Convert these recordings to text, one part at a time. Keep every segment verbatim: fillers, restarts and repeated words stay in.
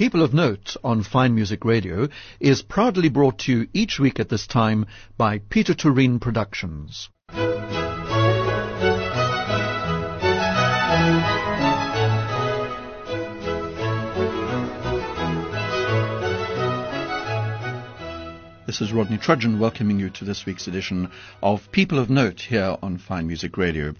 People of Note on Fine Music Radio is proudly brought to you each week at this time by Peter Turin Productions. This is Rodney Trudgeon welcoming you to this week's edition of People of Note here on Fine Music Radio.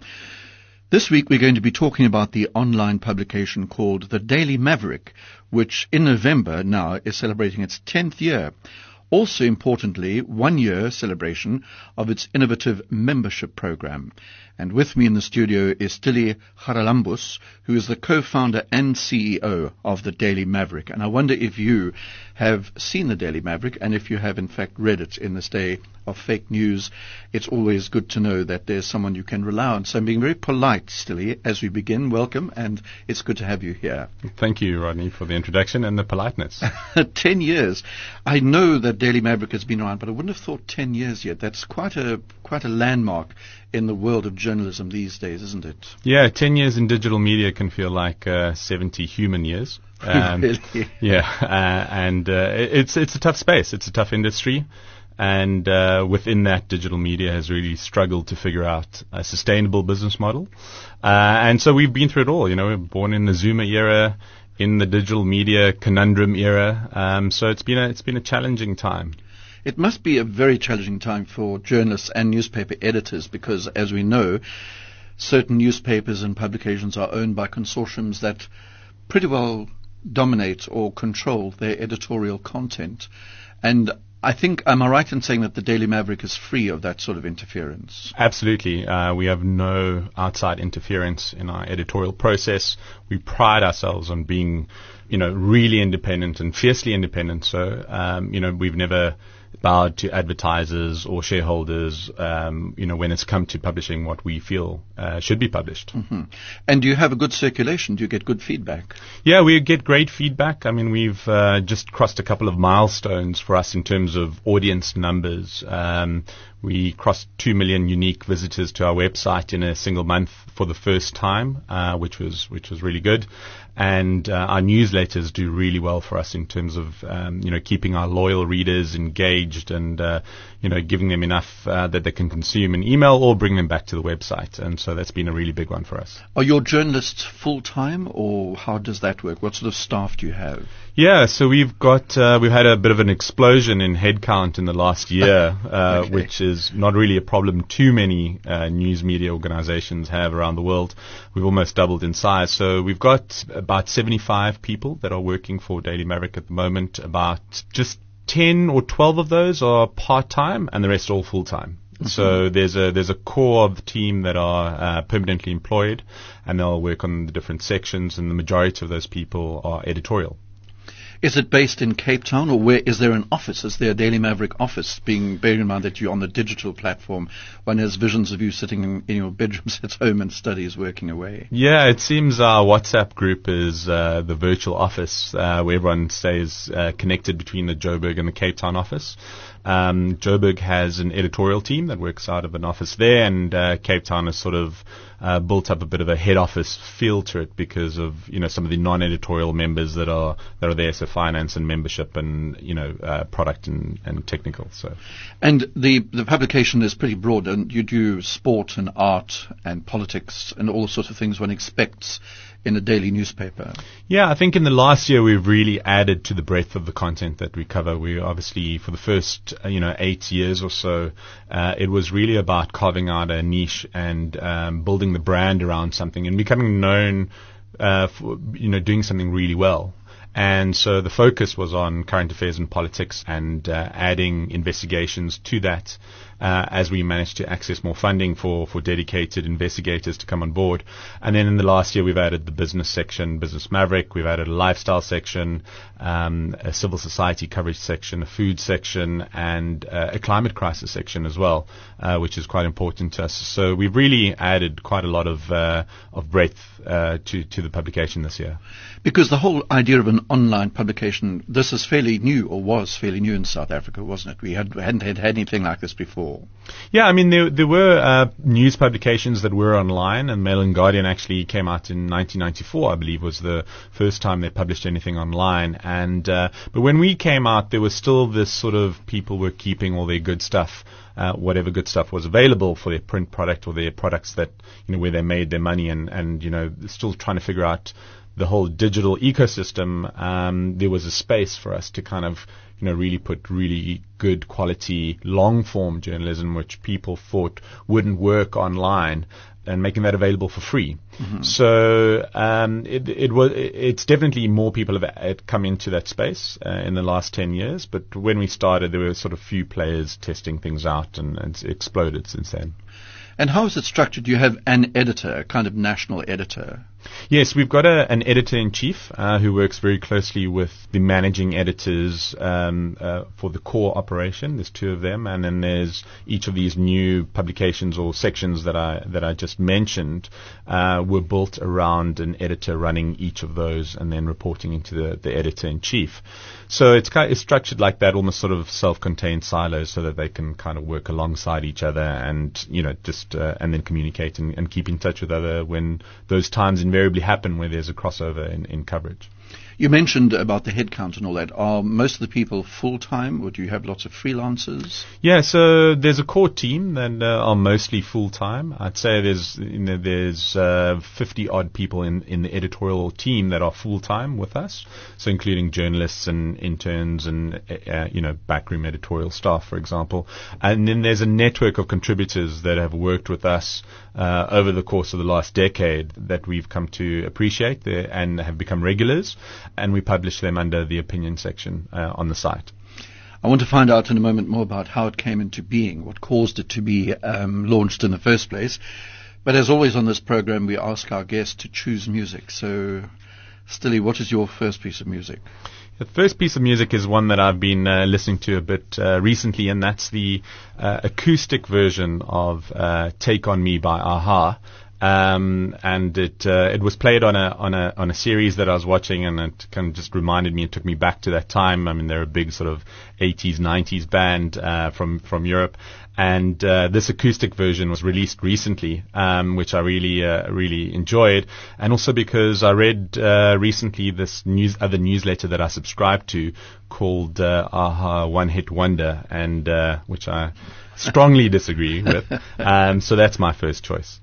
This week we're going to be talking about the online publication called The Daily Maverick, which in November now is celebrating its tenth year. Also importantly, one year celebration of its innovative membership program. And with me in the studio is Stili Charalambous, who is the co-founder and C E O of The Daily Maverick. And I wonder if you have seen The Daily Maverick, and if you have in fact read it in this day of fake news. It's always good to know that there's someone you can rely on. So I'm being very polite, Stili, as we begin. Welcome, and it's good to have you here. Thank you, Rodney, for the introduction and the politeness. Ten years. I know that Daily Maverick has been around, but I wouldn't have thought ten years yet. That's quite a quite a landmark in the world of journalism these days, isn't it? Yeah, ten years in digital media can feel like uh, seventy human years. Um, really? Yeah, uh, and uh, it's it's a tough space. It's a tough industry. And uh, within that, digital media has really struggled to figure out a sustainable business model. Uh, and so we've been through it all. You know, we're born in the Zoomer era, in the digital media conundrum era. Um, so it's been a, it's been a challenging time. It must be a very challenging time for journalists and newspaper editors because, as we know, certain newspapers and publications are owned by consortiums that pretty well dominate or control their editorial content. And I think, am I right in saying that the Daily Maverick is free of that sort of interference? Absolutely. Uh, we have no outside interference in our editorial process. We pride ourselves on being, you know, really independent and fiercely independent. So, um, you know, we've never bowed to advertisers or shareholders, um, you know, when it's come to publishing what we feel uh, should be published. Mm-hmm. And do you have a good circulation? Do you get good feedback? Yeah, we get great feedback. I mean, we've uh, just crossed a couple of milestones for us in terms of audience numbers. Um, we crossed two million unique visitors to our website in a single month for the first time, uh, which was which was really good. And uh, our newsletters do really well for us in terms of, um, you know, keeping our loyal readers engaged and, uh, you know, giving them enough uh, that they can consume in email or bring them back to the website. And so that's been a really big one for us. Are your journalists full-time, or how does that work? What sort of staff do you have? Yeah, so we've got, uh, we've had a bit of an explosion in headcount in the last year, uh, okay. which is not really a problem too many uh, news media organizations have around the world. We've almost doubled in size. So we've got about seventy-five people that are working for Daily Maverick at the moment. About just ten or twelve of those are part-time and the rest are all full-time. Mm-hmm. So there's a there's a core of the team that are uh, permanently employed, and they'll work on the different sections, and the majority of those people are editorial. Is it based in Cape Town, or where is there an office? Is there a Daily Maverick office, being bearing in mind that you're on the digital platform? One has visions of you sitting in, in your bedrooms at home and studies working away. Yeah, it seems our WhatsApp group is uh, the virtual office uh, where everyone stays uh, connected between the Joburg and the Cape Town office. Um, Joburg has an editorial team that works out of an office there, and uh, Cape Town has sort of uh, built up a bit of a head office feel to it because of, you know, some of the non-editorial members that are that are there, so finance and membership and, you know, uh, product and, and technical. So, and the the publication is pretty broad, and you do sport and art and politics and all sorts of things one expects in a daily newspaper. Yeah, I think in the last year we've really added to the breadth of the content that we cover. We obviously, for the first, uh, you know, eight years or so, uh, it was really about carving out a niche and um, building the brand around something and becoming known uh, for, you know, doing something really well. And so the focus was on current affairs and politics and uh, adding investigations to that uh, as we managed to access more funding for, for dedicated investigators to come on board. And then in the last year, we've added the business section, Business Maverick. We've added a lifestyle section, um, a civil society coverage section, a food section, and uh, a climate crisis section as well, uh, which is quite important to us. So we've really added quite a lot of uh, of breadth uh, to, to the publication this year. Because the whole idea of an an online publication. This is fairly new, or was fairly new in South Africa, wasn't it? We had, hadn't had anything like this before. Yeah, I mean, there, there were uh, news publications that were online, and Mail and Guardian actually came out in nineteen ninety-four, I believe, was the first time they published anything online. And uh, but when we came out, there was still this sort of people were keeping all their good stuff, uh, whatever good stuff was available for their print product or their products that, you know, where they made their money, and, and you know, still trying to figure out the whole digital ecosystem. Um, there was a space for us to kind of, you know, really put really good quality long form journalism, which people thought wouldn't work online, and making that available for free. Mm-hmm. So um, it, it was. It's definitely more people have, have come into that space uh, in the last ten years. But when we started, there were sort of few players testing things out, and, and it's exploded since then. And how is it structured? Do you have an editor, a kind of national editor? Yes, we've got a, an editor-in-chief uh, who works very closely with the managing editors um, uh, for the core operation. There's two of them, and then there's each of these new publications or sections that I that I just mentioned uh, were built around an editor running each of those and then reporting into the, the editor-in-chief. So it's kind of, it's structured like that, almost sort of self-contained silos, so that they can kind of work alongside each other and, you know, just uh, and then communicate and, and keep in touch with other when those times invariably happen where there's a crossover in, in coverage. You mentioned about the headcount and all that. Are most of the people full-time, or do you have lots of freelancers? Yeah, so there's a core team that uh, are mostly full-time. I'd say there's you know, there's uh, fifty-odd people in, in the editorial team that are full-time with us, so including journalists and interns and, uh, you know, backroom editorial staff, for example. And then there's a network of contributors that have worked with us uh, over the course of the last decade that we've come to appreciate and have become regulars. And we publish them under the opinion section uh, on the site. I want to find out in a moment more about how it came into being, what caused it to be um, launched in the first place. But as always on this program, we ask our guests to choose music. So, Stilly, what is your first piece of music? The first piece of music is one that I've been uh, listening to a bit uh, recently, and that's the uh, acoustic version of uh, Take On Me by a-ha. Um, and it uh, it was played on a on a on a series that I was watching, and it kind of just reminded me. It took me back to that time. I mean, they're a big sort of eighties, nineties band uh, from from Europe, and uh, this acoustic version was released recently, um, which I really uh, really enjoyed, and also because I read uh, recently this news other newsletter that I subscribed to called uh, a-ha One Hit Wonder, and uh, which I strongly disagree with. Um, so that's my first choice.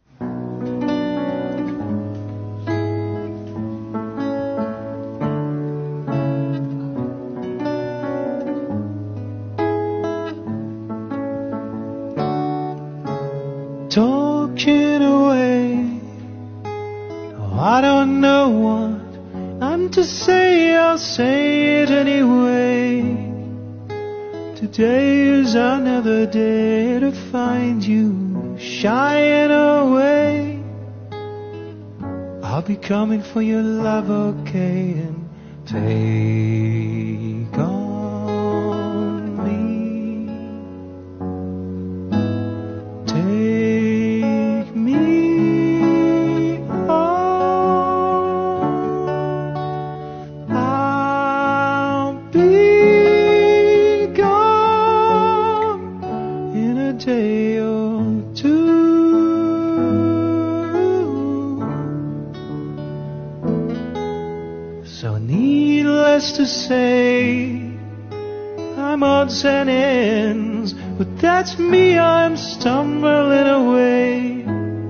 Talking away, oh, I don't know what I'm to say, I'll say it anyway. Today is another day to find you shying away. I'll be coming for your love, okay, and take on me. Take me on. I'll be gone in a day or two. So needless to say, I'm odds and ends, but that's me, I'm stumbling away,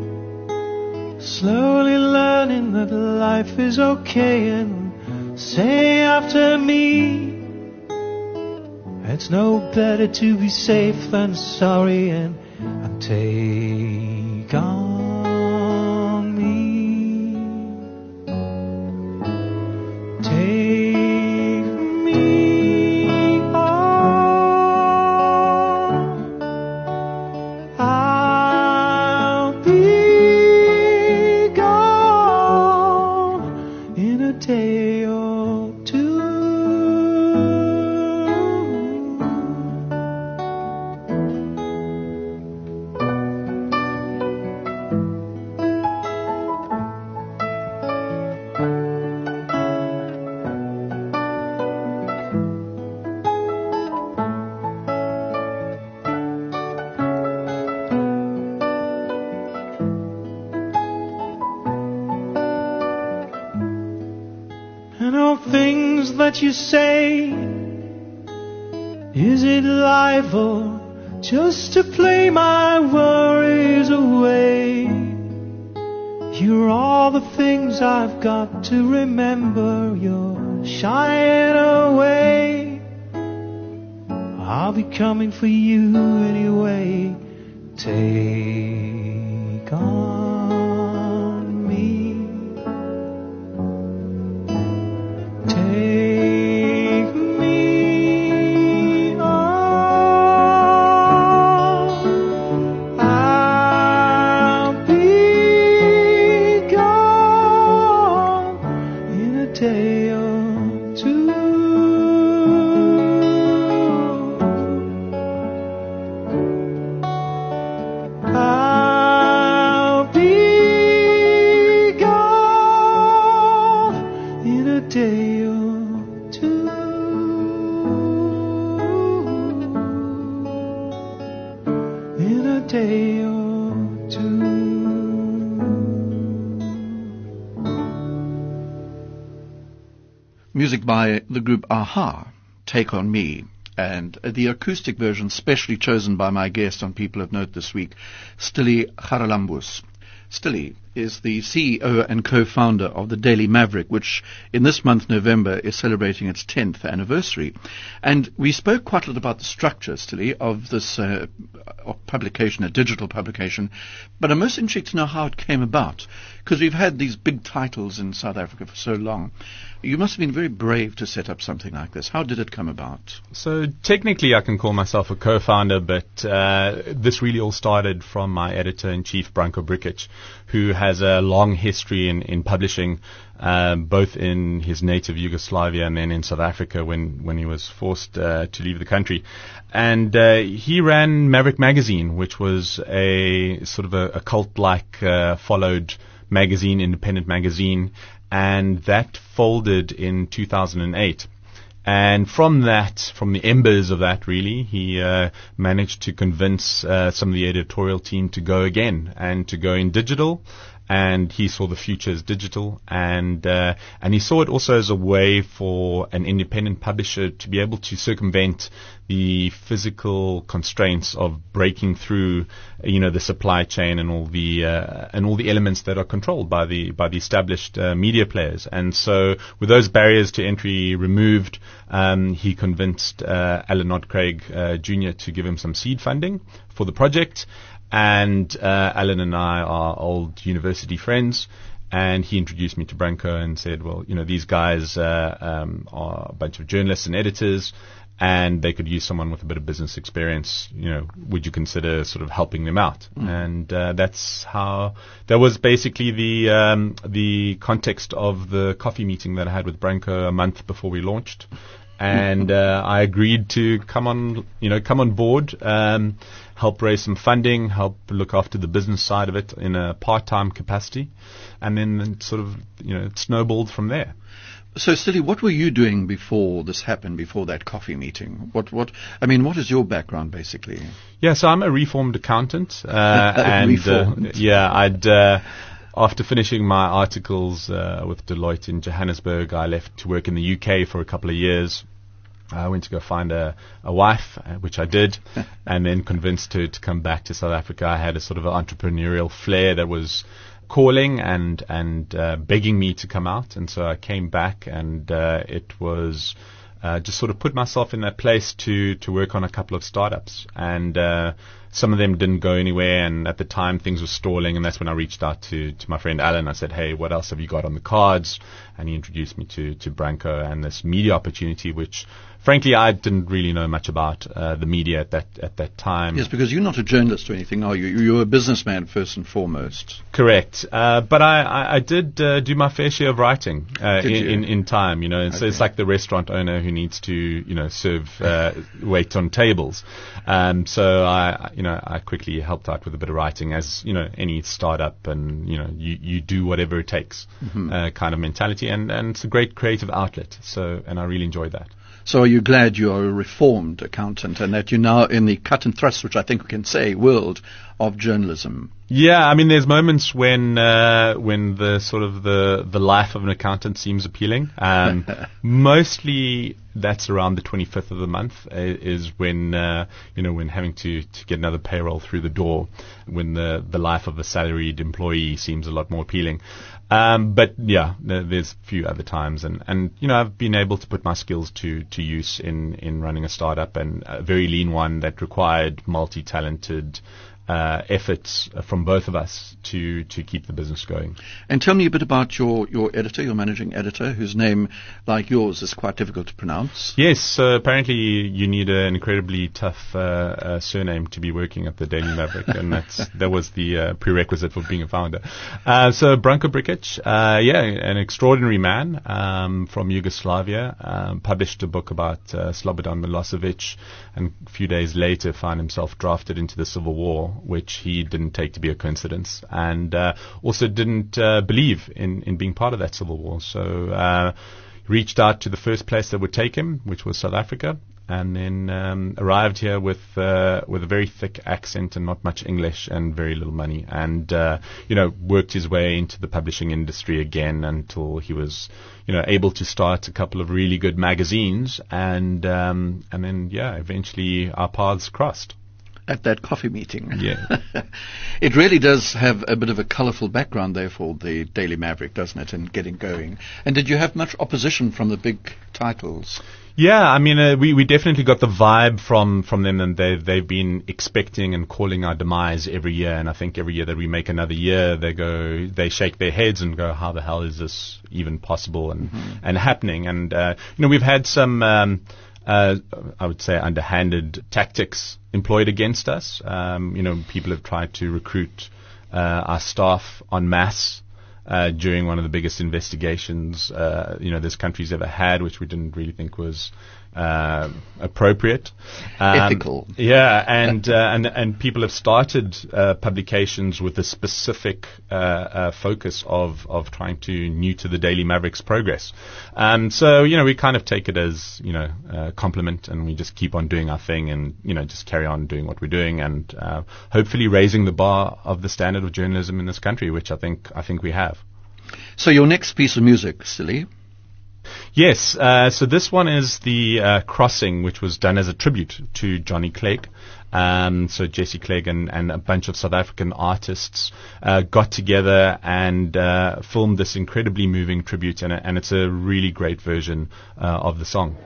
slowly learning that life is okay, and say after me, it's no better to be safe than sorry, and, and take on me. Take me on. I'll be gone in a day or two. that you say? Is it life or just to play my worries away? You're all the things I've got to remember. You're shying away. I'll be coming for you anyway. Take on me. Take me on. I'll be gone in a day or two. I'll be gone in a day or two. In a day or two. Music by the group Aha, Take On Me, and the acoustic version specially chosen by my guest on People of Note this week, Stili Charalambous. Stili is the C E O and co-founder of the Daily Maverick, which in this month, November, is celebrating its tenth anniversary. And we spoke quite a lot about the structure, Stili, of this uh, of publication, a digital publication, but I'm most intrigued to know how it came about, because we've had these big titles in South Africa for so long. You must have been very brave to set up something like this. How did it come about? So technically I can call myself a co-founder, but uh, this really all started from my editor-in-chief, Branko Brikic, who has a long history in, in publishing, um, both in his native Yugoslavia and then in South Africa when, when he was forced uh, to leave the country. And uh, he ran Maverick Magazine, which was a sort of a, a cult-like uh, followed magazine, independent magazine, and that folded in two thousand eight. And from that, from the embers of that, really, he uh, managed to convince uh, some of the editorial team to go again and to go in digital. And he saw the future as digital, and uh, and he saw it also as a way for an independent publisher to be able to circumvent the physical constraints of breaking through, you know, the supply chain and all the uh, and all the elements that are controlled by the by the established uh, media players. And so, with those barriers to entry removed, um, he convinced uh, Alan Nod-Craig uh, Junior to give him some seed funding for the project. And uh, Alan and I are old university friends, and he introduced me to Branko and said, well, you know, these guys uh, um, are a bunch of journalists and editors, and they could use someone with a bit of business experience. You know, would you consider sort of helping them out? Mm. And uh, that's how, that was basically the um, the context of the coffee meeting that I had with Branko a month before we launched. And uh, I agreed to come on, you know, come on board, um, help raise some funding, help look after the business side of it in a part-time capacity, and then sort of, you know, it snowballed from there. So, Stili, what were you doing before this happened, before that coffee meeting? What, what, I mean, what is your background, basically? Yeah, so I'm a reformed accountant, uh, and reformed. Uh, yeah, I'd. Uh, After finishing my articles uh, with Deloitte in Johannesburg, I left to work in the U K for a couple of years. I went to go find a, a wife, uh, which I did, and then convinced her to come back to South Africa. I had a sort of an entrepreneurial flair that was calling and and uh, begging me to come out, and so I came back, and uh, it was uh, just sort of put myself in that place to to work on a couple of startups, and uh, some of them didn't go anywhere, and at the time things were stalling, and that's when I reached out to, to my friend Alan. I said, hey, what else have you got on the cards? And he introduced me to, to Branko and this media opportunity, which frankly I didn't really know much about uh, the media at that at that time. Yes, because you're not a journalist or anything, are you? You're a businessman first and foremost. Correct. Uh, but I, I, I did uh, do my fair share of writing uh, in, in, in time, you know. And okay. So it's like the restaurant owner who needs to, you know, serve, uh, wait on tables. Um, so I, you know, I quickly helped out with a bit of writing, as, you know, any startup, and, you know, you, you do whatever it takes, mm-hmm. uh, kind of mentality. And, and it's a great creative outlet. So, and I really enjoyed that. So are you glad you are a reformed accountant and that you're now in the cut and thrust, which I think we can say, world of journalism? Yeah, I mean, there's moments when uh, when the sort of the, the life of an accountant seems appealing. Um, mostly that's around the twenty-fifth of the month uh, is when uh, you know when having to, to get another payroll through the door, when the the life of a salaried employee seems a lot more appealing. Um, but yeah, there's a few other times, and, and you know I've been able to put my skills to, to use in, in running a startup, and a very lean one that required multi-talented uh, efforts from both of us to, to keep the business going. And tell me a bit about your, your editor, your managing editor, whose name, like yours, is quite difficult to pronounce. Yes, so apparently you need an incredibly tough uh, uh, surname to be working at the Daily Maverick, and that's that was the uh, prerequisite for being a founder. Uh, so Branko Brikic, uh, yeah, an extraordinary man um, from Yugoslavia, um, published a book about uh, Slobodan Milosevic, and a few days later found himself drafted into the Civil War, which he didn't take to be a coincidence, and uh, also didn't uh, believe in, in being part of that civil war. So uh, reached out to the first place that would take him, which was South Africa, and then um, arrived here with uh, with a very thick accent and not much English and very little money, and uh, you know worked his way into the publishing industry again until he was you know able to start a couple of really good magazines, and um, and then yeah, eventually our paths crossed. At that coffee meeting. Yeah. It really does have a bit of a colourful background there for the Daily Maverick, doesn't it, and getting going. And did you have much opposition from the big titles? Yeah, I mean, uh, we, we definitely got the vibe from, from them, and they, they've been expecting and calling our demise every year. And I think every year that we make another year, they go, they shake their heads and go, how the hell is this even possible and, mm-hmm. and happening? And, uh, you know, we've had some, um, Uh, I would say underhanded tactics employed against us. Um, you know, people have tried to recruit uh, our staff en masse uh, during one of the biggest investigations uh, you know this country's ever had, which we didn't really think was uh, appropriate, um, ethical. Yeah, and uh, and and people have started uh, publications with a specific uh, uh, focus of of trying to neuter the Daily Maverick's progress. Um, so you know we kind of take it as you know a compliment, and we just keep on doing our thing, and you know just carry on doing what we're doing, and uh, hopefully raising the bar of the standard of journalism in this country, which I think I think we have. So your next piece of music, Silly. Yes, uh, so this one is the uh, Crossing, which was done as a tribute to Johnny Clegg. Um, so Jesse Clegg and, and a bunch of South African artists uh, got together and uh, filmed this incredibly moving tribute, and, and it's a really great version uh, of the song.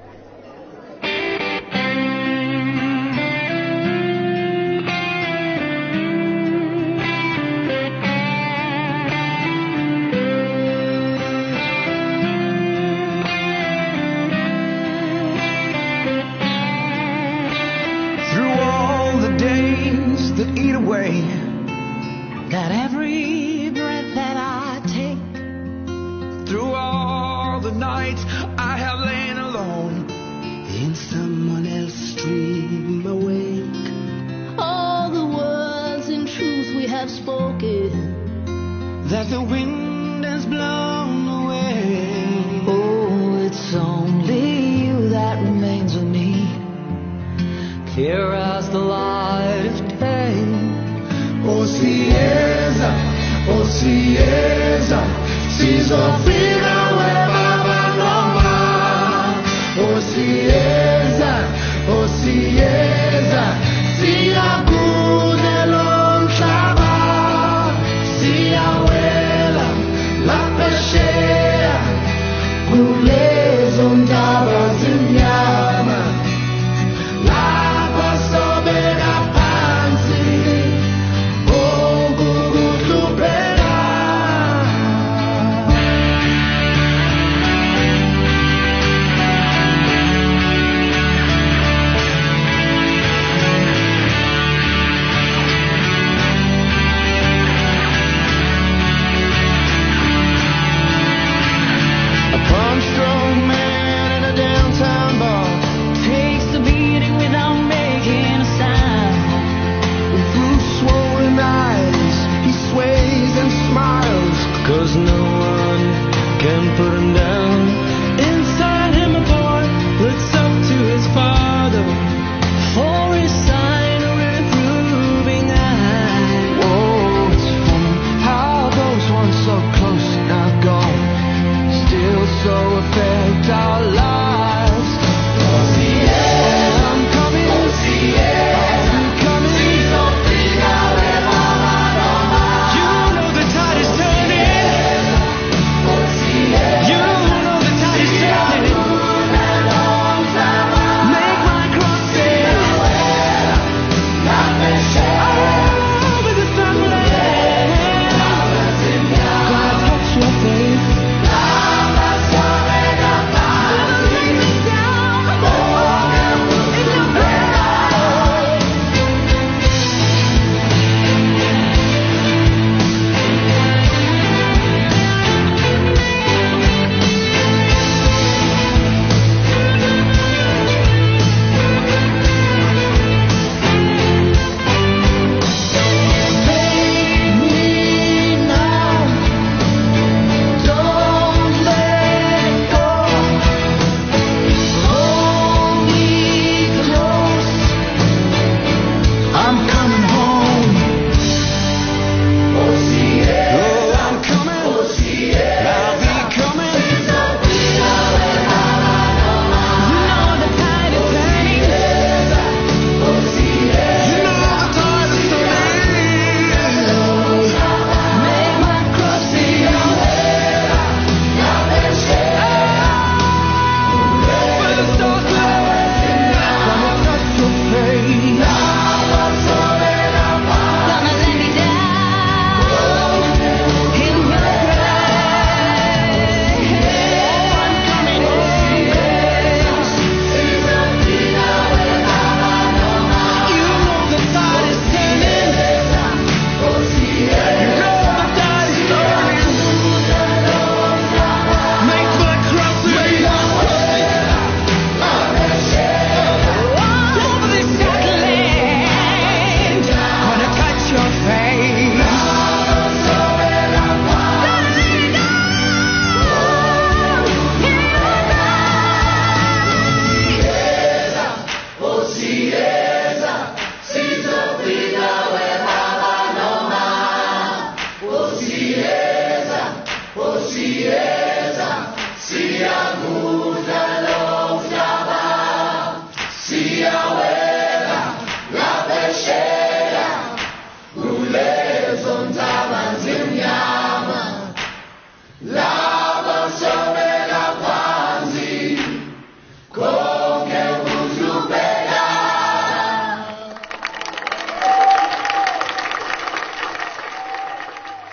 That eat away, that every breath that I take, through all the nights I have lain alone in someone else's dream awake, all the words and truths we have spoken, that the wind has blown away. Oh, it's only you that remains with me, clear as the light of day. Oh, Cieza, oh, Cieza, si soffrira we baba noma. Oh, Cieza, oh, Cieza, si agude non chava, si abuela la pechea, gules onda brasiliana.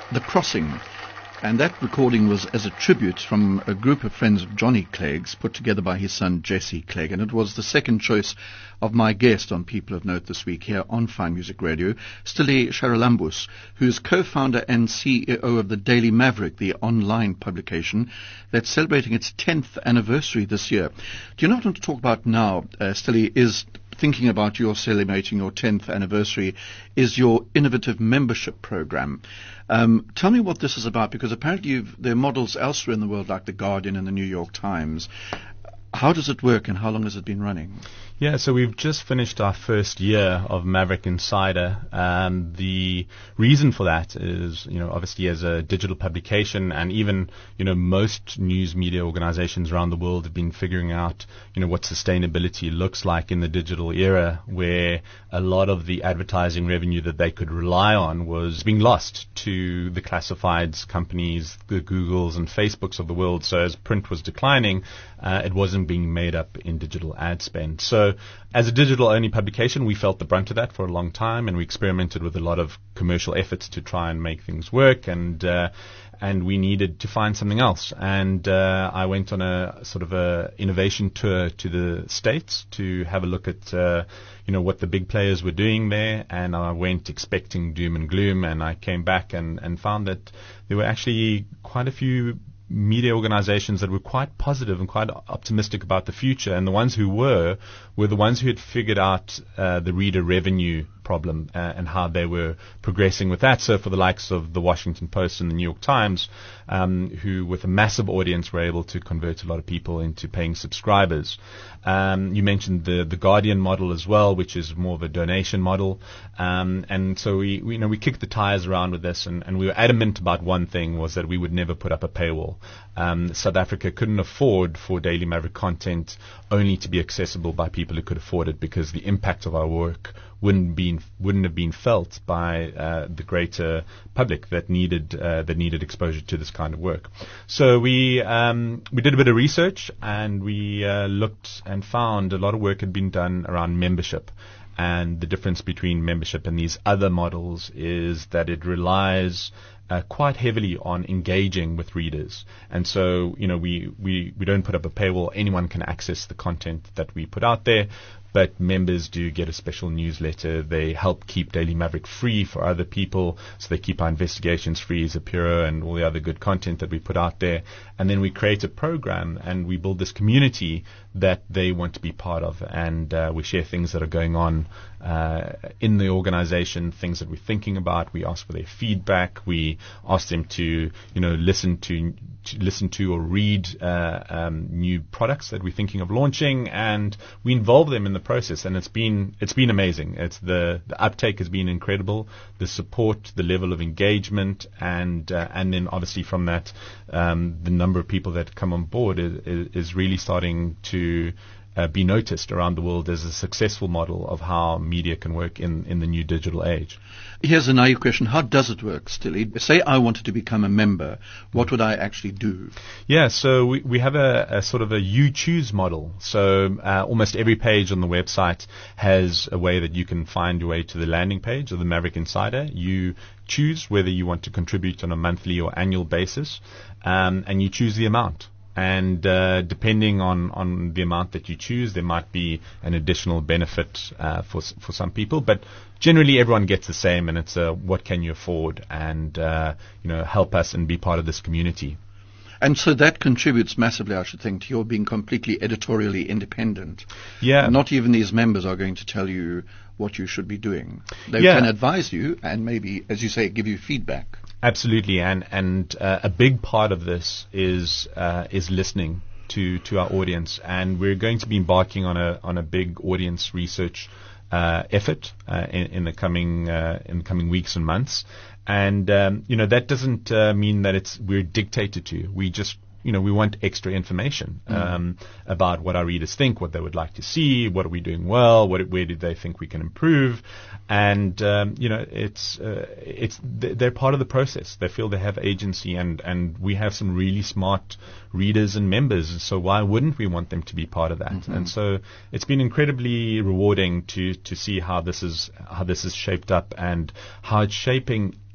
The Crossing. And that recording was as a tribute from a group of friends of Johnny Clegg's, put together by his son Jesse Clegg. And it was the second choice of my guest on People of Note this week here on Fine Music Radio, Stille Charalambous, who's co-founder and C E O of the Daily Maverick, the online publication that's celebrating its tenth anniversary this year. Do you know what I want to talk about now, uh, Stille, is thinking about your celebrating your tenth anniversary, is your innovative membership program. Um, tell me what this is about, because apparently you've, there are models elsewhere in the world like The Guardian and the New York Times. How does it work and how long has it been running? Yeah, so we've just finished our first year of Maverick Insider. Um, the reason for that is, you know, obviously as a digital publication, and even, you know, most news media organizations around the world have been figuring out, you know, what sustainability looks like in the digital era, where a lot of the advertising revenue that they could rely on was being lost to the classifieds companies, the Googles and Facebooks of the world. So as print was declining, uh, it wasn't being made up in digital ad spend. So as a digital-only publication, we felt the brunt of that for a long time, and we experimented with a lot of commercial efforts to try and make things work, and uh, and we needed to find something else. And uh, I went on a sort of a innovation tour to the States to have a look at uh, you know what the big players were doing there, and I went expecting doom and gloom, and I came back and, and found that there were actually quite a few media organizations that were quite positive and quite optimistic about the future, and the ones who were were the ones who had figured out uh, the reader revenue problem uh, and how they were progressing with that. So for the likes of the Washington Post and the New York Times, um, who with a massive audience were able to convert a lot of people into paying subscribers. Um, you mentioned the the Guardian model as well, which is more of a donation model. Um, and so we, we, you know, we kicked the tires around with this, and, and we were adamant about one thing, was that we would never put up a paywall. Um, South Africa couldn't afford for Daily Maverick content only to be accessible by people who could afford it, because the impact of our work wouldn't been wouldn't have been felt by uh, the greater public that needed uh, that needed exposure to this kind of work. So we um, we did a bit of research, and we uh, looked and found a lot of work had been done around membership. And the difference between membership and these other models is that it relies uh, quite heavily on engaging with readers. And so, you know, we, we, we don't put up a paywall. Anyone can access the content that we put out there. But members do get a special newsletter. They help keep Daily Maverick free for other people. So they keep our investigations free, Zapiro, and all the other good content that we put out there. And then we create a program, and we build this community that they want to be part of. And uh, we share things that are going on uh, in the organization, things that we're thinking about. We ask for their feedback. We ask them to, you know, listen to, to listen to or read uh, um, new products that we're thinking of launching, and we involve them in the process. And it's been it's been amazing. It's the the uptake has been incredible. The support, the level of engagement, and uh, and then obviously from that, um, the number of people that come on board is, is, is really starting to Uh, be noticed around the world as a successful model of how media can work in, in the new digital age. Here's a naive question. How does it work, Stille? Say I wanted to become a member. What would I actually do? Yeah, so we, we have a, a sort of a you choose model. So uh, almost every page on the website has a way that you can find your way to the landing page of the Maverick Insider. You choose whether you want to contribute on a monthly or annual basis, um, and you choose the amount. And uh, depending on, on the amount that you choose, there might be an additional benefit uh, for for some people. But generally, everyone gets the same, and it's a what can you afford, and uh, you know, help us and be part of this community. And so that contributes massively, I should think, to your being completely editorially independent. Yeah. Not even these members are going to tell you what you should be doing. They yeah. can advise you and maybe, as you say, give you feedback. Absolutely, and and uh, a big part of this is uh, is listening to, to our audience, and we're going to be embarking on a on a big audience research uh, effort uh, in, in the coming uh, in the coming weeks and months, and um, you know that doesn't uh, mean that it's we're dictated to. We just you know we want extra information um, mm. about what our readers think, what they would like to see, what are we doing well, what where do they think we can improve. And um, you know, it's uh, it's they're part of the process. They feel they have agency, and, and we have some really smart readers and members. So why wouldn't we want them to be part of that? Mm-hmm. And so it's been incredibly rewarding to to see how this is how this is shaped up, and how it's shaping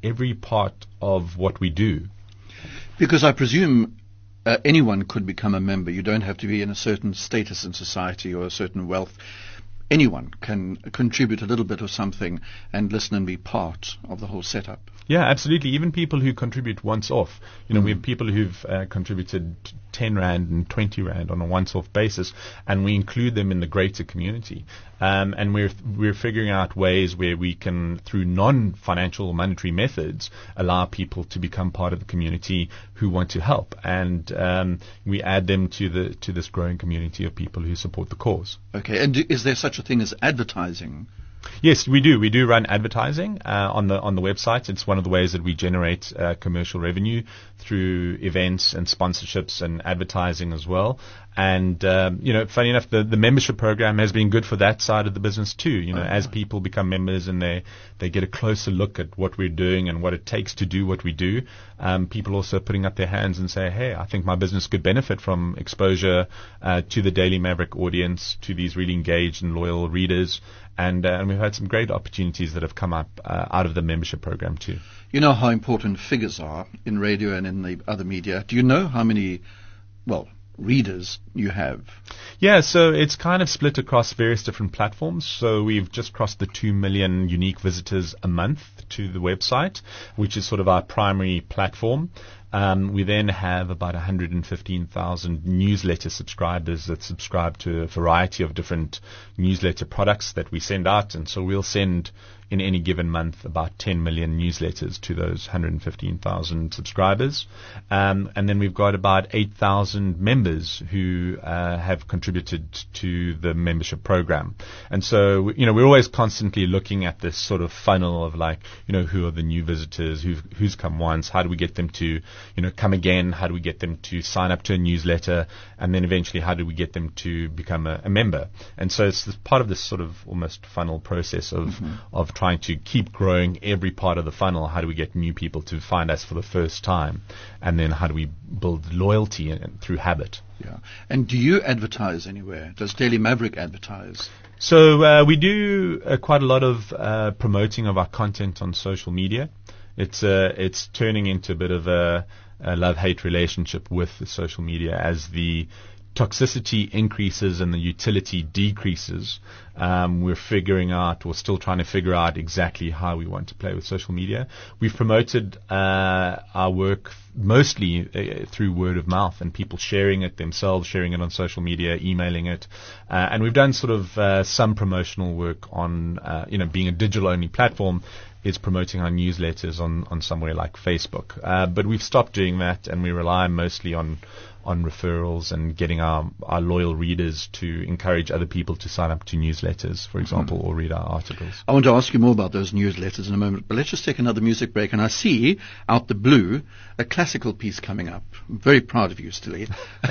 every part of what we do. Because I presume uh, anyone could become a member. You don't have to be in a certain status in society or a certain wealth. Anyone can contribute a little bit of something and listen and be part of the whole setup. Yeah, absolutely. Even people who contribute once off. You know, Mm. we have people who've uh, contributed ten rand and twenty rand on a once off basis, and we include them in the greater community. Um, and we're we're figuring out ways where we can, through non-financial monetary methods, allow people to become part of the community who want to help, and um, we add them to the to this growing community of people who support the cause. Okay, and do, is there such a thing as advertising? Yes, we do. We do run advertising uh, on the on the website. It's one of the ways that we generate uh, commercial revenue through events and sponsorships and advertising as well. And um, you know, funny enough, the, the membership program has been good for that side of the business too. You know, Oh, as yeah. people become members and they they get a closer look at what we're doing and what it takes to do what we do. Um, people also putting up their hands and say, hey, I think my business could benefit from exposure uh, to the Daily Maverick audience, to these really engaged and loyal readers. And, uh, and we've had some great opportunities that have come up uh, out of the membership program too. You know how important figures are in radio and in the other media. Do you know how many, well, readers you have? Yeah, so it's kind of split across various different platforms. So we've just crossed the two million unique visitors a month to the website, which is sort of our primary platform. Um, we then have about one hundred fifteen thousand newsletter subscribers that subscribe to a variety of different newsletter products that we send out. And so we'll send in any given month about ten million newsletters to those one hundred fifteen thousand subscribers. Um, and then we've got about eight thousand members who uh, have contributed to the membership program. And so, you know, we're always constantly looking at this sort of funnel of like, you know, who are the new visitors, who who's come once, how do we get them to, you know, come again, how do we get them to sign up to a newsletter, and then eventually how do we get them to become a, a member. And so it's this part of this sort of almost funnel process of, mm-hmm. of trying to keep growing every part of the funnel. How do we get new people to find us for the first time? And then how do we build loyalty in, in, through habit? Yeah. And do you advertise anywhere? Does Daily Maverick advertise? So uh, we do uh, quite a lot of uh, promoting of our content on social media. It's uh, it's turning into a bit of a, a love-hate relationship with the social media as the toxicity increases and the utility decreases. Um, we're figuring out, or still trying to figure out exactly how we want to play with social media. We've promoted uh, our work mostly uh, through word of mouth and people sharing it themselves, sharing it on social media, emailing it. Uh, and we've done sort of uh, some promotional work on, uh, you know, being a digital-only platform, is promoting our newsletters on, on somewhere like Facebook. Uh, but we've stopped doing that, and we rely mostly on on referrals and getting our, our loyal readers to encourage other people to sign up to newsletters, for example, mm-hmm. or read our articles. I want to ask you more about those newsletters in a moment, but let's just take another music break. And I see, out the blue, a classical piece coming up. I'm very proud of you, Stilly.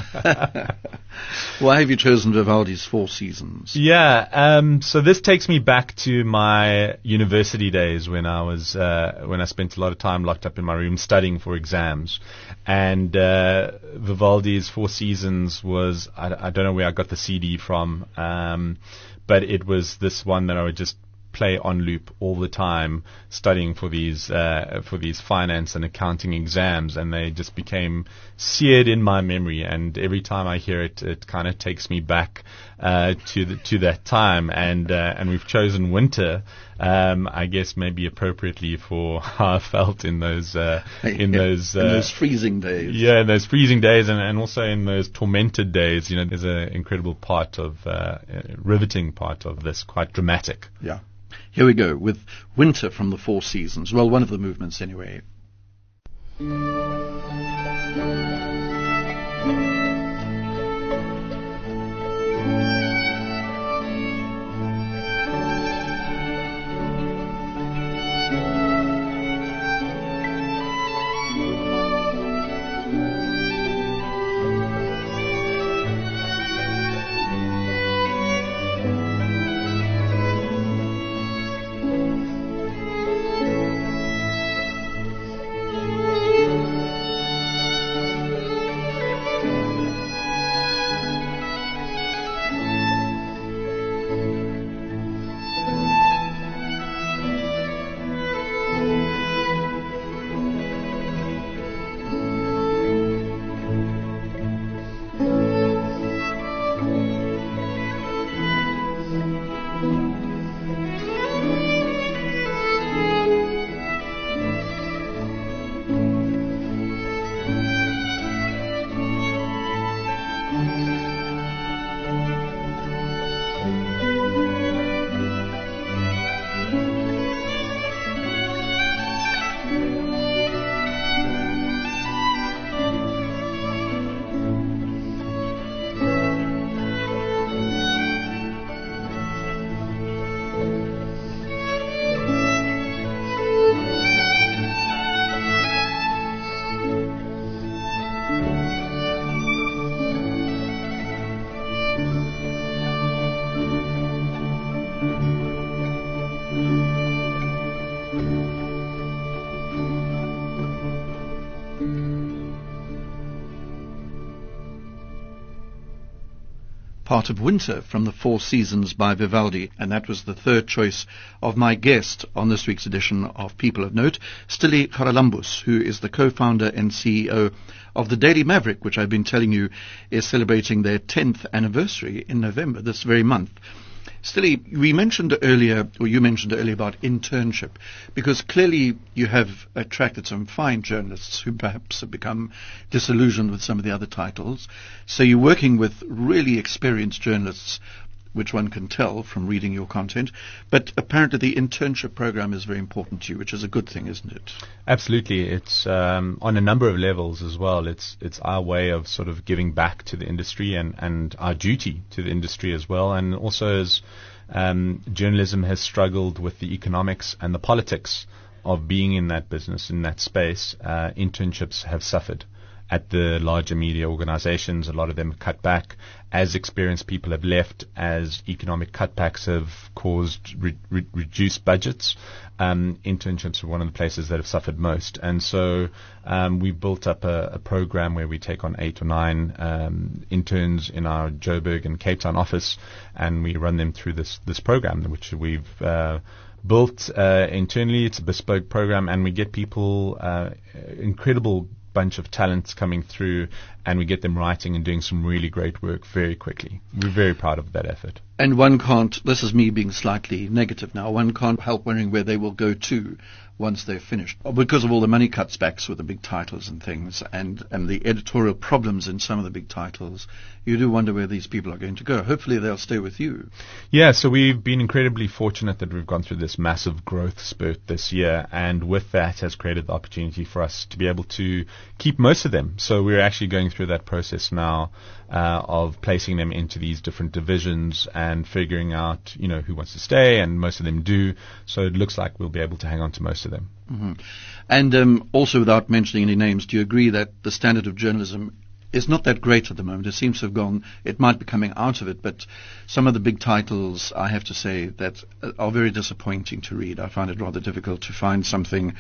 Why have you chosen Vivaldi's Four Seasons? Yeah, um, so this takes me back to my university days when I was uh, when I spent a lot of time locked up in my room studying for exams. And uh, Vivaldi's Four Seasons was, I, I don't know where I got the C D from, um, but it was this one that I would just play on loop all the time, studying for these uh, for these finance and accounting exams, and they just became seared in my memory. And every time I hear it, it kind of takes me back uh, to the, to that time. And uh, and we've chosen Winter, um, I guess maybe appropriately for how I felt in those uh, in those uh, in those freezing days. Yeah, in those freezing days, and, and also in those tormented days. You know, there's an incredible part of uh, riveting part of this, quite dramatic. Yeah. Here we go with Winter from the Four Seasons. Well, one of the movements anyway. part of winter from the Four Seasons by Vivaldi, and that was the third choice of my guest on this week's edition of People of Note, Stili Charalambous, who is the co-founder and C E O of the Daily Maverick, which I've been telling you is celebrating their tenth anniversary in November, this very month. Stili, we mentioned earlier, or you mentioned earlier about internship, because clearly you have attracted some fine journalists who perhaps have become disillusioned with some of the other titles. So you're working with really experienced journalists, which one can tell from reading your content. But apparently the internship program is very important to you, which is a good thing, isn't it? Absolutely. It's um, on a number of levels as well. It's it's our way of sort of giving back to the industry and, and our duty to the industry as well. And also as um, journalism has struggled with the economics and the politics of being in that business, in that space, uh, internships have suffered. At the larger media organizations, a lot of them have cut back. As experienced people have left, as economic cutbacks have caused re- re- reduced budgets, um, internships are one of the places that have suffered most. And so um, we built up a, a program where we take on eight or nine um, interns in our Joburg and Cape Town office, and we run them through this, this program, which we've uh, built uh, internally. It's a bespoke program, and we get people uh, incredible bunch of talents coming through, and we get them writing and doing some really great work very quickly. We're very proud of that effort. And one can't, this is me being slightly negative now, one can't help wondering where they will go to once they're finished. Because of all the money cuts backs with the big titles and things, and, and the editorial problems in some of the big titles, you do wonder where these people are going to go. Hopefully they'll stay with you. Yeah, so we've been incredibly fortunate that we've gone through this massive growth spurt this year, and with that has created the opportunity for us to be able to keep most of them. So we're actually going through that process now uh, of placing them into these different divisions and figuring out, you know, who wants to stay, and most of them do. So it looks like we'll be able to hang on to most of them. Mm-hmm. And um, also, without mentioning any names, do you agree that the standard of journalism is not that great at the moment? It seems to have gone, it might be coming out of it, but some of the big titles, I have to say, that are very disappointing to read. I find it rather difficult to find something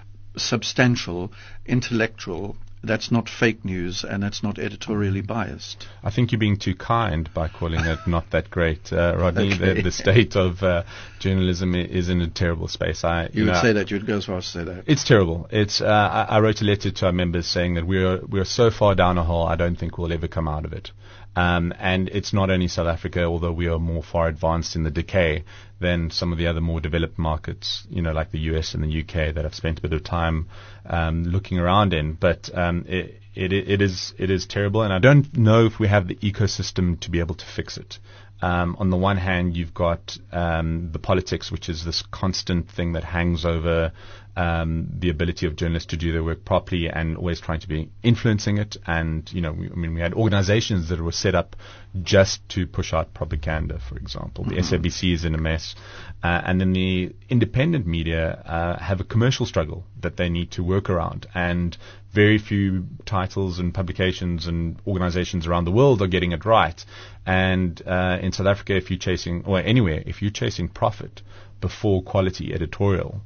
substantial, intellectual, that's not fake news and that's not editorially biased. I think you're being too kind by calling it not that great, uh, Rodney. Okay. The, the state of uh, journalism is in a terrible space. I, You, you would know, say that, you'd go as far as to say that. It's terrible. It's. Uh, I, I wrote a letter to our members saying that we're we're so far down a hole, I don't think we'll ever come out of it. Um, and it's not only South Africa, although we are more far advanced in the decay than some of the other more developed markets, you know, like the U S and the U K that I've spent a bit of time um, looking around in. But um, it, it it is it is terrible, and I don't know if we have the ecosystem to be able to fix it. Um, on the one hand, you've got um, the politics, which is this constant thing that hangs over um, the ability of journalists to do their work properly, and always trying to be influencing it. And you know, we, I mean, we had organizations that were set up just to push out propaganda, for example. The mm-hmm. S A B C is in a mess, uh, and then the independent media uh, have a commercial struggle that they need to work around, and very few titles and publications and organizations around the world are getting it right. And uh, in South Africa, if you're chasing, or anywhere, if you're chasing profit before quality editorial,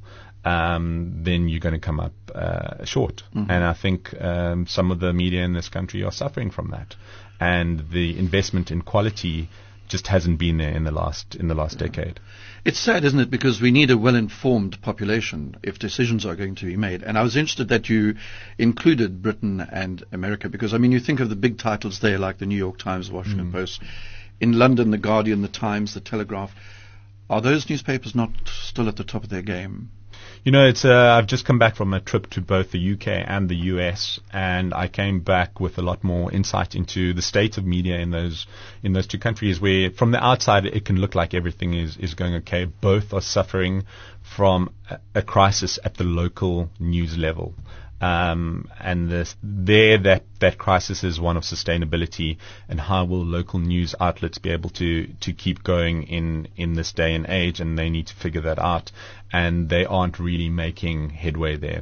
um, then you're going to come up uh, short. Mm-hmm. And I think um, some of the media in this country are suffering from that. And the investment in quality just hasn't been there in the last in the last yeah. decade. It's sad, isn't it? Because we need a well-informed population if decisions are going to be made. And I was interested that you included Britain and America, because, I mean, you think of the big titles there, like the New York Times, Washington mm. Post. In London, the Guardian, the Times, the Telegraph. Are those newspapers not still at the top of their game? You know, it's. Uh, I've just come back from a trip to both the U K and the U S, and I came back with a lot more insight into the state of media in those in those two countries. Where, from the outside, it can look like everything is, is going okay. Both are suffering from a, a crisis at the local news level. Um, and this, there, that, that crisis is one of sustainability, and how will local news outlets be able to, to keep going in, in this day and age, and they need to figure that out, and they aren't really making headway there.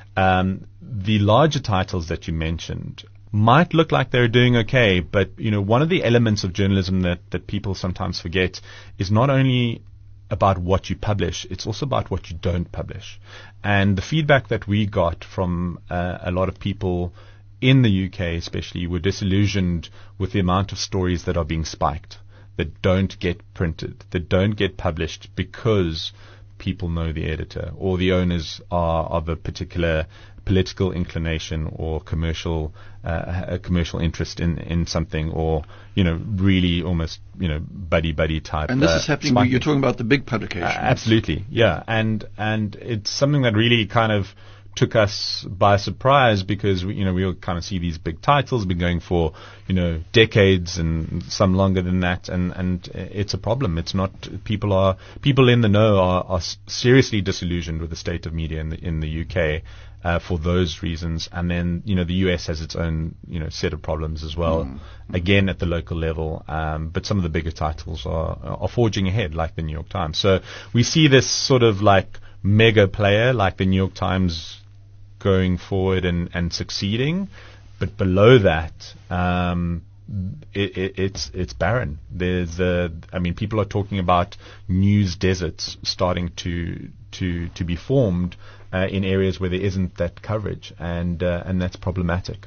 Um, the larger titles that you mentioned might look like they're doing okay, but, you know, one of the elements of journalism that, that people sometimes forget is not only about what you publish, it's also about what you don't publish. And the feedback that we got from uh, a lot of people in the U K especially, we're disillusioned with the amount of stories that are being spiked, that don't get printed, that don't get published because people know the editor or the owners are of a particular political inclination or commercial uh, a commercial interest in, in something, or you know really almost you know buddy buddy type. And this uh, is happening. spiking. You're talking about the big publications. Uh, absolutely, yeah, and and it's something that really kind of took us by surprise, because we, you know we all kind of see these big titles been going for you know decades and some longer than that, and and it's a problem. It's not people are people in the know are, are seriously disillusioned with the state of media in the in the U K uh, for those reasons, and then you know the U S has its own you know set of problems as well. Mm. Again at the local level, um, but some of the bigger titles are are forging ahead, like the New York Times. So we see this sort of like mega player like the New York Times going forward and, and succeeding, but below that, um, it, it, it's it's barren. There's, uh, I mean, people are talking about news deserts starting to to to be formed uh, in areas where there isn't that coverage, and uh, and that's problematic.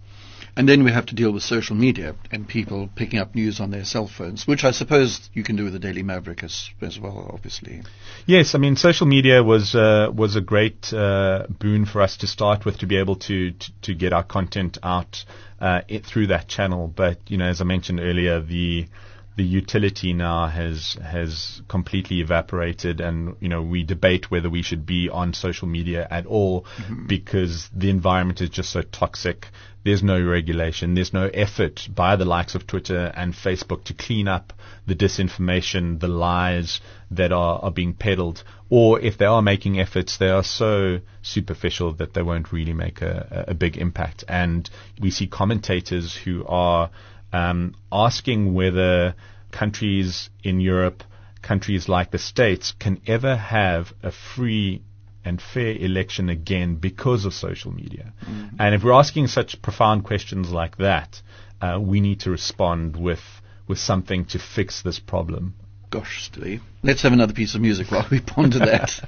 And then we have to deal with social media and people picking up news on their cell phones, which I suppose you can do with the Daily Maverick as, as well, obviously. Yes, I mean, social media was uh, was a great uh, boon for us to start with, to be able to to, to get our content out uh, it, through that channel. But you know, as I mentioned earlier, the the utility now has has completely evaporated, and you know we debate whether we should be on social media at all, mm-hmm. because the environment is just so toxic. There's no regulation. There's no effort by the likes of Twitter and Facebook to clean up the disinformation, the lies that are, are being peddled. Or if they are making efforts, they are so superficial that they won't really make a, a big impact. And we see commentators who are um, asking whether countries in Europe, countries like the States, can ever have a free and fair election again because of social media. Mm-hmm. And if we're asking such profound questions like that, uh, we need to respond with with something to fix this problem. Gosh, Steve. Let's have another piece of music while we ponder that.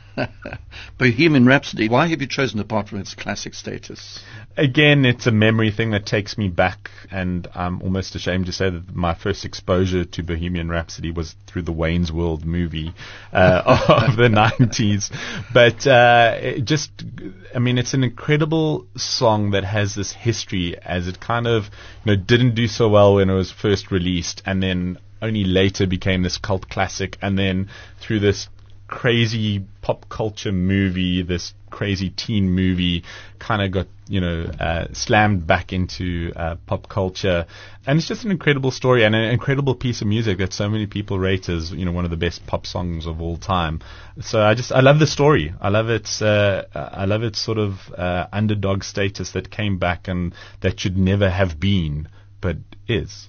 Bohemian Rhapsody. Why have you chosen, apart from its classic status? Again, it's a memory thing that takes me back, and I'm almost ashamed to say that my first exposure to Bohemian Rhapsody was through the Wayne's World movie uh, of the nineties. But uh, it just, I mean, it's an incredible song that has this history, as it kind of you know didn't do so well when it was first released, and then only later became this cult classic, and then through this crazy pop culture movie, this crazy teen movie, kind of got, you know, uh, slammed back into uh, pop culture. And it's just an incredible story and an incredible piece of music that so many people rate as, you know, one of the best pop songs of all time. So I just, I love the story. I love its, uh, I love its sort of uh, underdog status that came back and that should never have been, but is.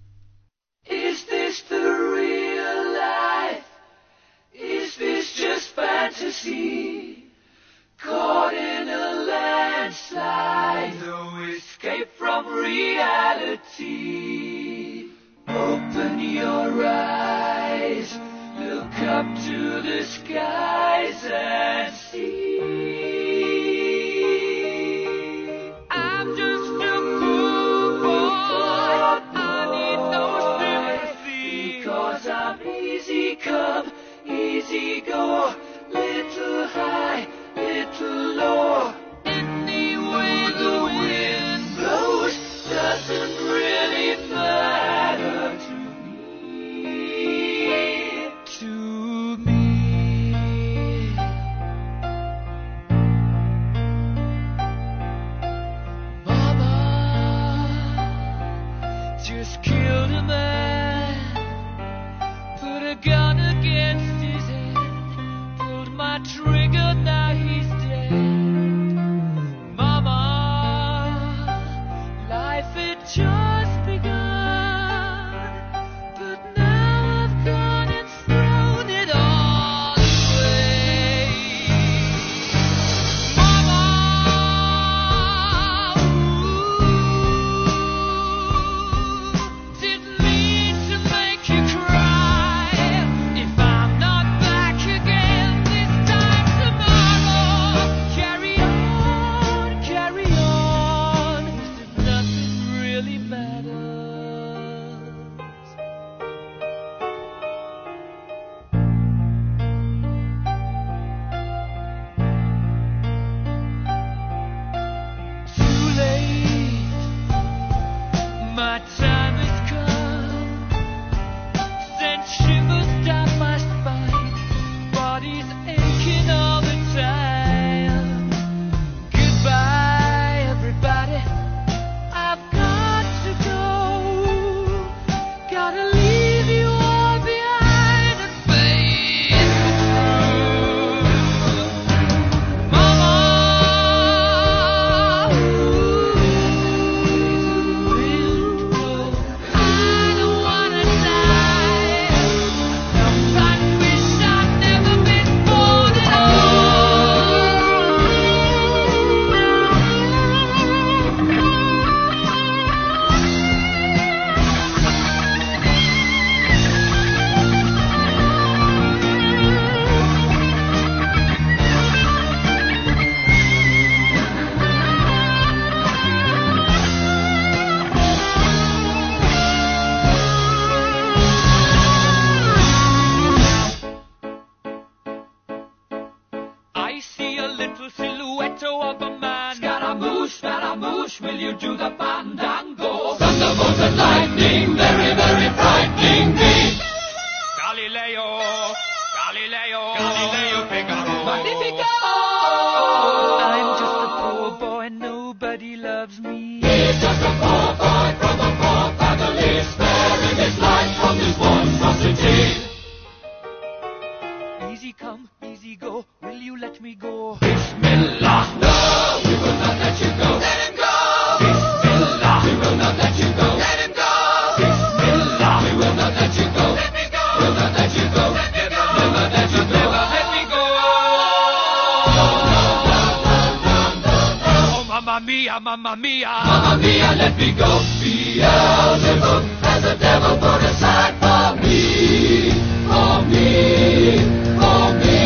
Fantasy, caught in a landslide, no escape from reality. Open your eyes, look up to the skies and see. I'm just a cool boy, I need no sympathy, because I'm easy come, easy go. Little high, little low. Any way the wind blows doesn't really matter to me. To me. little silhouette of a man. Scaramouche, Scaramouche, will you do the fandango? Thunderbolt and lightning, very, very frightening me. Galileo, Galileo, Galileo Figaro. Magnifico! I'm just a poor boy, nobody loves me. He's just a poor boy from a poor family, sparing his life from this monstrosity. Easy come, easy go, will you let me go? Bismillah, no, we will not let you go. Let him go! Bismillah, we will not let you go. Let him go! Bismillah, we will not let you go. Let me go! We'll not let you go. Let me go! Never let you go. Never let me go. Oh, mamma mia, mamma mia, mamma mia, let me go. Beelzebub has the devil put aside for me, for me, for me.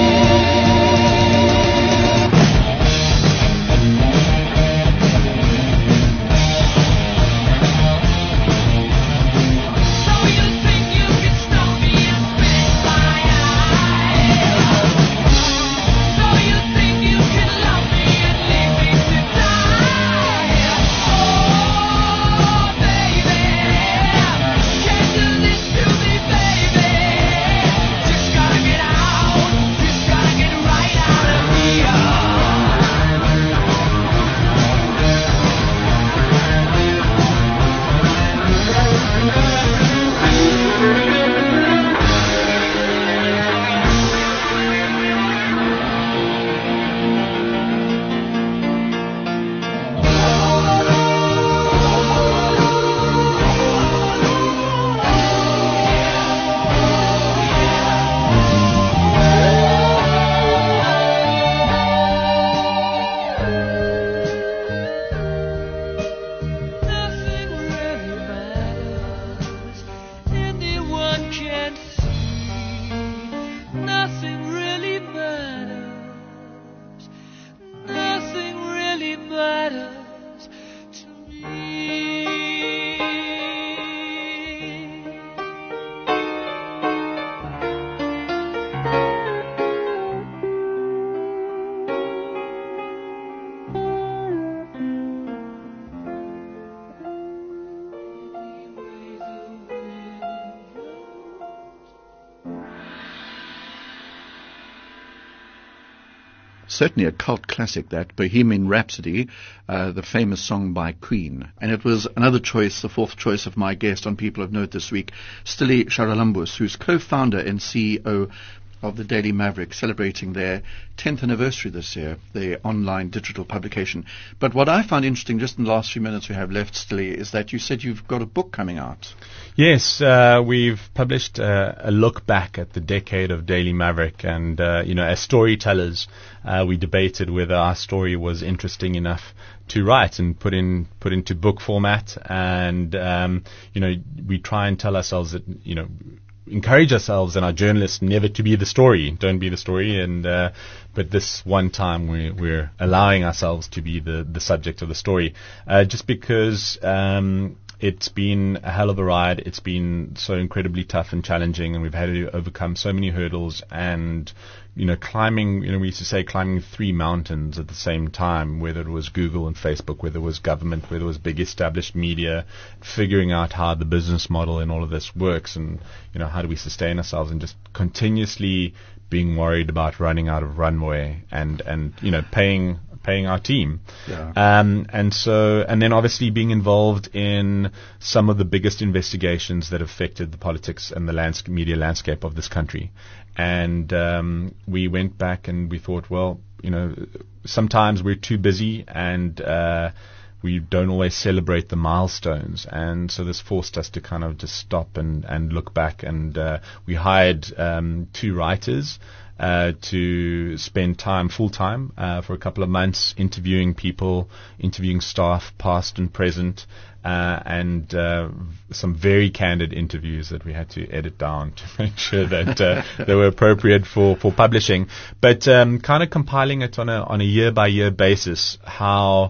Certainly a cult classic, that Bohemian Rhapsody, uh, the famous song by Queen. And it was another choice, the fourth choice of my guest on People of Note this week, Stili Charalambous, who's co-founder and C E O of the Daily Maverick, celebrating their tenth anniversary this year, their online digital publication. But what I found interesting, just in the last few minutes we have left, Stili, is that you said you've got a book coming out. Yes, uh, we've published uh, a look back at the decade of Daily Maverick, and uh, you know, as storytellers, uh, we debated whether our story was interesting enough to write and put in put into book format. And um, you know, we try and tell ourselves that, you know, encourage ourselves and our journalists never to be the story. Don't be the story. And uh, but this one time we, we're allowing ourselves to be the the subject of the story, uh, just because. Um, It's been a hell of a ride. It's been so incredibly tough and challenging, and we've had to overcome so many hurdles and, you know, climbing, you know, we used to say climbing three mountains at the same time, whether it was Google and Facebook, whether it was government, whether it was big established media, figuring out how the business model and all of this works, and, you know, how do we sustain ourselves, and just continuously being worried about running out of runway and, and you know, paying paying our team. Yeah. Um, and so, and then obviously being involved in some of the biggest investigations that affected the politics and the landscape, media landscape of this country. And um, we went back and we thought, well, you know, sometimes we're too busy and uh, we don't always celebrate the milestones. And so this forced us to kind of just stop and, and look back. And uh, we hired um, two writers Uh, to spend time, full time, uh, for a couple of months interviewing people, interviewing staff, past and present, uh, and uh, some very candid interviews that we had to edit down to make sure that uh, they were appropriate for, for publishing. But um, kind of compiling it on a on a year by year basis, how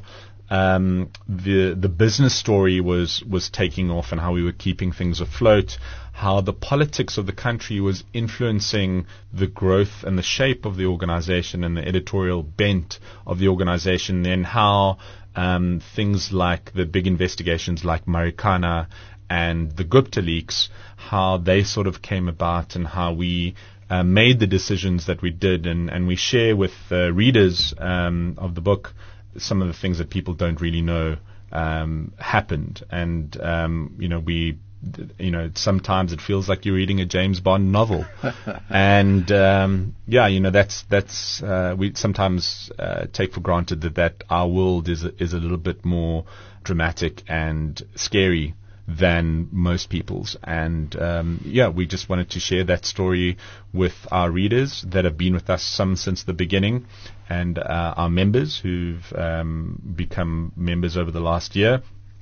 um, the the business story was was taking off and how we were keeping things afloat, how the politics of the country was influencing the growth and the shape of the organization and the editorial bent of the organization, then how um, things like the big investigations like Marikana and the Gupta leaks, how they sort of came about and how we uh, made the decisions that we did. And, and we share with uh, readers um, of the book some of the things that people don't really know um, happened. And, um, you know, we, you know, sometimes it feels like you're reading a James Bond novel. and, um, yeah, you know, that's, that's, uh, we sometimes uh, take for granted that, that our world is a, is a little bit more dramatic and scary than most people's. And um, yeah, we just wanted to share that story with our readers that have been with us some since the beginning, and uh, our members who've um, become members over the last year.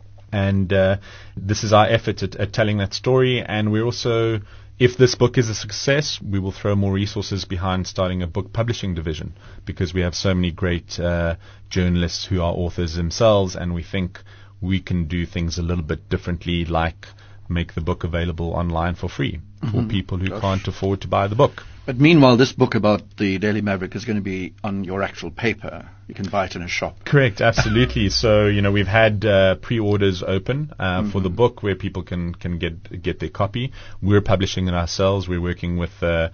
And uh, this is our effort at, at telling that story. And we're also, if this book is a success, we will throw more resources behind starting a book publishing division, because we have so many great uh, journalists who are authors themselves, and we think we can do things a little bit differently, like make the book available online for free mm-hmm. for people who Gosh. can't afford to buy the book. But meanwhile, this book about the Daily Maverick is going to be on your actual paper. You can buy it in a shop. Correct, absolutely. So, you know, we've had uh, pre-orders open uh, mm-hmm. for the book where people can, can get get their copy. We're publishing it ourselves. We're working with uh,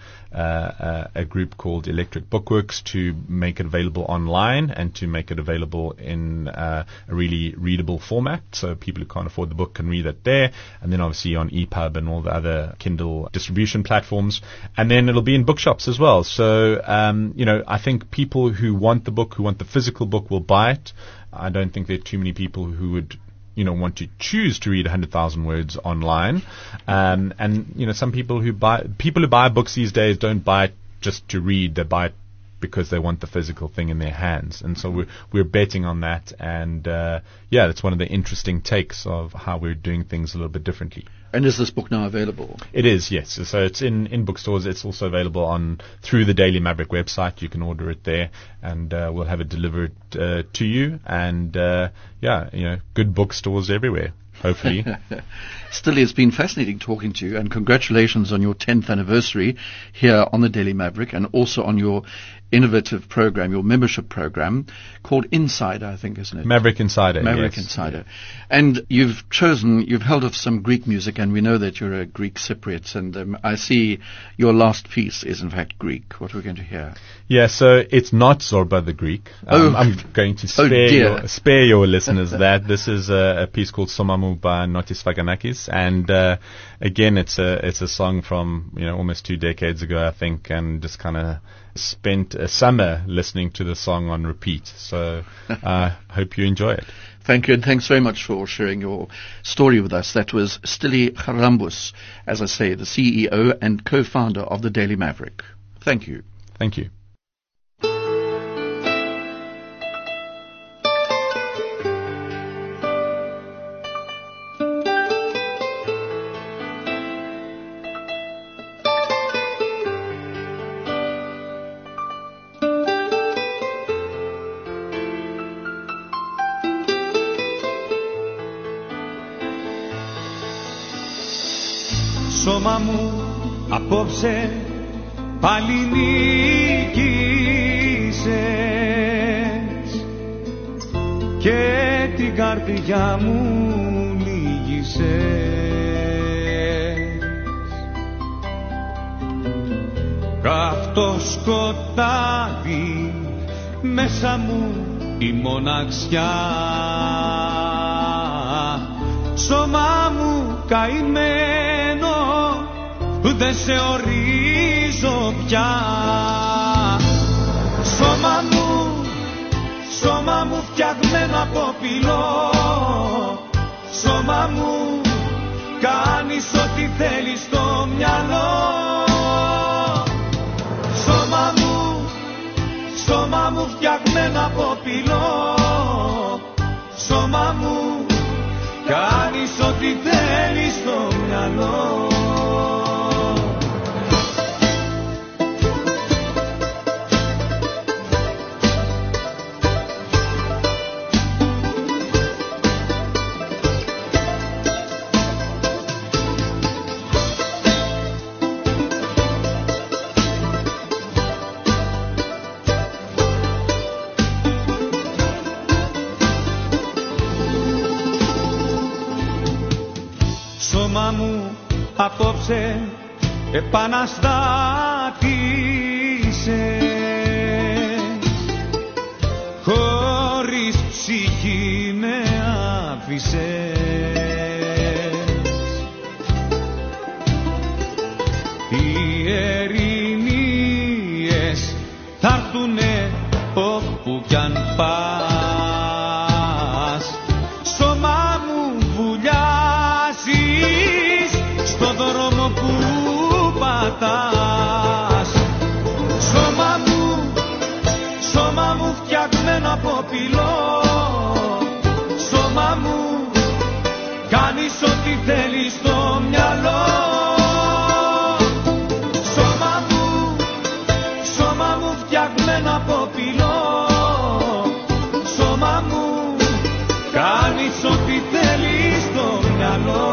uh, a group called Electric Bookworks to make it available online and to make it available in uh, a really readable format, so people who can't afford the book can read it there. And then obviously on E P U B and all the other Kindle distribution platforms. And then it'll be in bookshops as well. So, um, you know, I think people who want the book, who want the physical book, will buy it. I don't think there are too many people who would, you know, want to choose to read one hundred thousand words online. Um, and, you know, some people who buy, people who buy books these days don't buy it just to read. They buy it because they want the physical thing in their hands. And so we're, we're betting on that. And, uh, yeah, that's one of the interesting takes of how we're doing things a little bit differently. And is this book now available? It is, yes. So it's in, in bookstores. It's also available on through the Daily Maverick website. You can order it there, and uh, we'll have it delivered uh, to you. And uh, yeah, you know, good bookstores everywhere, hopefully. Still, it's been fascinating talking to you, and congratulations on your tenth anniversary here on the Daily Maverick, and also on your innovative program, your membership program called Insider, I think, isn't it? Maverick Insider. Maverick yes. Insider. And you've chosen, you've held off some Greek music, and we know that you're a Greek Cypriot, and um, I see your last piece is in fact Greek. What we're going to hear? Yeah, so it's not Zorba the Greek. Um, oh. I'm going to spare, oh your, spare your listeners that. This is a, a piece called Somamu by Notis Vaganakis, and uh, again, it's a it's a song from, you know, almost two decades ago, I think, and just kind of spent a summer listening to the song on repeat. So I uh, hope you enjoy it. Thank you, and thanks very much for sharing your story with us. That was Stili Charalambous, as I say, the C E O and co-founder of the Daily Maverick. Thank you. Thank you. Σώμα μου απόψε πάλι νίκησες και την καρδιά μου λύγησες. Καυτό σκοτάδι μέσα μου η μοναξιά, σώμα μου καημένο δεν σε ορίζω πια. Σώμα μου, σώμα μου φτιαγμένο από πυλό, σώμα μου κάνεις ό,τι θέλεις στο μυαλό. Σώμα μου, σώμα μου φτιαγμένο από πυλό, σώμα μου κάνεις ό,τι θέλεις στο μυαλό. σώμα μου απόψε επαναστάτησε, χωρίς ψυχή με άφησες. Οι ερηνίες θα'ρθουνε όπου κι αν πας, σώμα μου βουλιάζεις στο δρόμο που πατάς. Σώμα μου, σώμα μου φτιαγμένο από πυλό, σώμα μου κάνεις ό,τι θέλεις στο μυαλό. Σώμα μου, σώμα μου φτιαγμένο από πυλό, σώμα μου κάνεις ό,τι θέλεις στο μυαλό.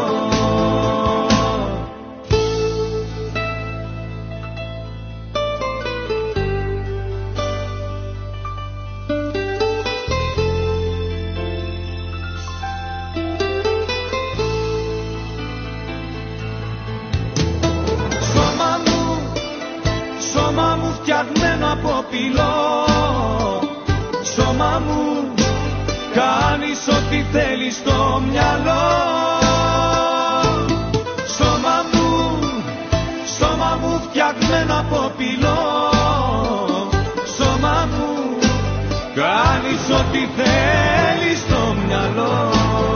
Σώμα μου φτιαγμένο από πυλό, σώμα μου κάνεις ό,τι θέλεις στο μυαλό. Σώμα μου, σώμα μου φτιαγμένο από πυλό, σώμα μου κάνεις ό,τι θέλεις στο μυαλό.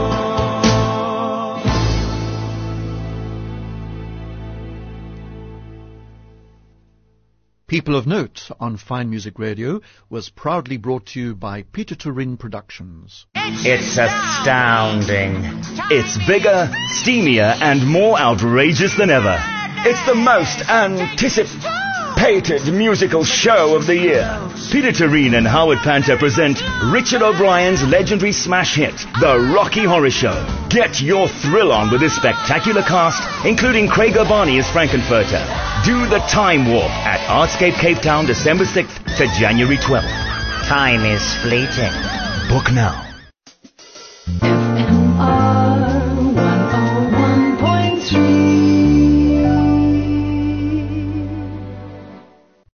People of Note on Fine Music Radio was proudly brought to you by Peter Turin Productions. It's astounding. It's bigger, steamier, and more outrageous than ever. It's the most anticipated musical show of the year. Peter Turin and Howard Panta present Richard O'Brien's legendary smash hit, The Rocky Horror Show. Get your thrill on with this spectacular cast, including Craig Urbani as Frankenfurter. Do the Time Warp at Artscape Cape Town, December sixth to January twelfth. Time is fleeting. Book now. If